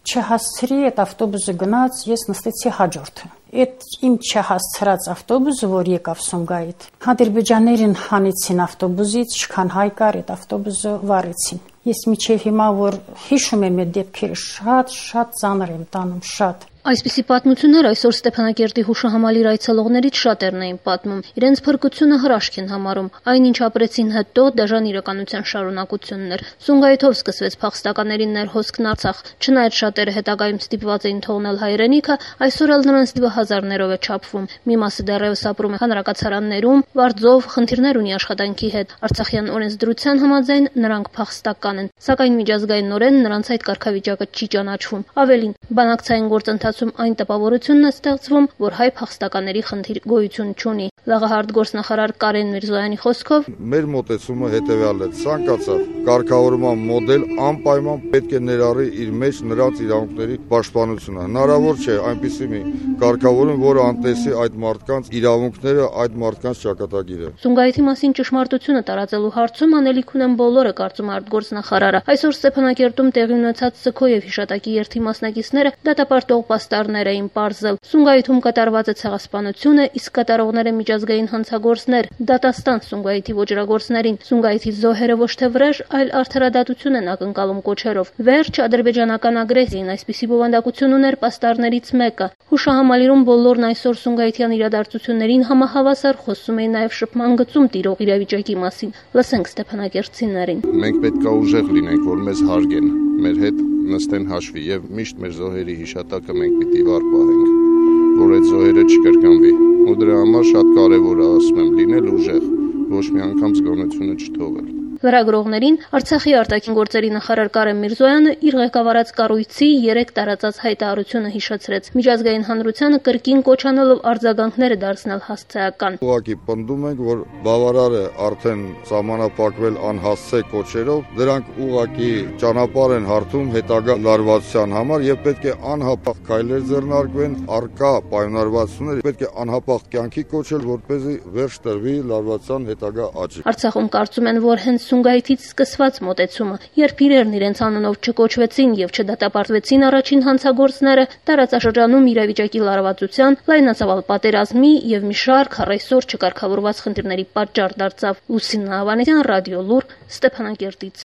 չհասցրի այդ ավտոբուսը գնաց, ես նստեցի հաջորդը։ Այդ իմ չհասցրած ավտոբուսը, որ եկավ Սումգայիթ, ադրբեջաներին հանեցին ավտոբուսից, չքան հայ կար, այդ ավտոբուսը վառեցին։ Ես միջև հիմա որ հիշում եմ այդ դեպքերը, շատ ծանր եմ տանում, շատ։ Այսպիսի պատմություններ այսօր Ստեփանակերտի հուշահամալիր այցելողներից շատերն էին պատմում։ Իրենց փրկությունը հրաշք են համարում։ Այնինչ ապրեցին հետո դաժան իրականության շարունակությունն էր։ Սումգայիթով սկսվեց փախստականների ներհոսքն Արցախ։ Չնայած շատերը հետագայում ստիպված էին թողնել հայրենիքը, այսօր էլ նրանց թիվը հազարներով է չափվում։ Մի մասը դեռևս ապրում է հանրակացարաններում, վարձով, խնդիրներ ունի աշխատանքի հետ։ Արցախյան օրենսդրության համաձայն նրանք փախստական են, սակայն միջազգայինորեն նրանց այդ կարգավիճակը չի ճանաչվում։ Ավելին, բանակցային գործընթացում այն տպավորությունն է ստեղծվում, որ հայ փախստականների խնդիր գոյություն չունի։ Լաղահարդ գործնախարար Կարեն Միրզոյանի խոսքով մեր մոտեցումը հետևյալն է. ցանկացած կարգավորման մոդել անպայման պետք է ներառի իր մեջ նրանց իրավունքների պաշտպանությունը։ Հնարավոր չէ այնպիսի մի կարգավորում, որը անտեսի այդ մարդկանց իրավունքները, այդ մարդկանց ճակատագիրը։ Սումգայիթի մասին ճշմարտությունը տարածելու հարցում անելիք ունեն բոլորը, կարծում է արտգործնախարարը։ Այսօր Ստեփանակերտում տեղի ունեցած Սքոյև հիշատակի երթի մասնակիցները դատապարտող պաստառներ էին պարզել։ Սումգայիթում կատարված է ցեղասպանությունը, իսկ կատարողները միջազգային հանցագործներ, դատաստան Սումգայիթի ոճրագործներին։ Սումգայիթի զոհերը ոչ թե վրեժ, այլ արդարադատություն են ակնկալում կոչերով։ Վերջ ադրբեջանական ագրեսիային այսպիսի բովանդակություն ուներ պաստառներից մեկը։ Հուշահամալիրում բոլորն այսօր Սումգայիթյան իրադարձություններին համահավասար խոսում էին նաև շփման գծում տիրող իրավիճակի մասին։ Լսենք ստեփանակերտցիներին։ Մենք պետք է ուժեղ լինենք, որ մեզ հարգեն, մեր հետ նստեն հաշվի եւ միշտ մեր զոհերի հիշատակը մենք պիտի վառ պահենք, որ այդ զոհերը չկրկնվի։ Ու դրա համար շատ կարևոր է, ասում եմ, լինել ուժեղ, ոչ մի անգամ զգոնությունը չթողել։ Լրագրողներին Արցախի արտաքին գործերի նախարար Կարեն Միրզոյանը իր ղեկավարած կառույցի 3 տարածած հայտարարությունը հիշեցրեց։ Միջազգային հանրությանը կրկին կոչ անելով արձագանքները դարձնել հասցեական։ Ուղղակի պնդում ենք, որ բավարար է արդեն սահմանափակվել անհասցե կոչերով, դրանք ուղղակի ճանապարհ են հարթում հետագա լարվածության համար եւ պետք է անհապաղ քայլեր ձեռնարկվեն, արկա պայմանավորվածությունները պետք է անհապաղ կյանքի կոչել, որպեսզի վերջ տրվի լարվածության հետագա աճի։ Արցախում կարծում են, որ հենց Սումգայիթից սկսված մոտեցումը, երբ իրերն իրենց անունով չկոչվեցին եւ չդատապարտվեցին առաջին հանցագործները, տարածաշրջանում իրավիճակի լարվածության, լայնածավալ պատերազմի եւ մի շարք առայսօր չկարգավորված խնդիրների պատճառ դարձավ։ Լուսինա Ավանեսյան, Ռադիո Լուր, Ստեփանակերտից։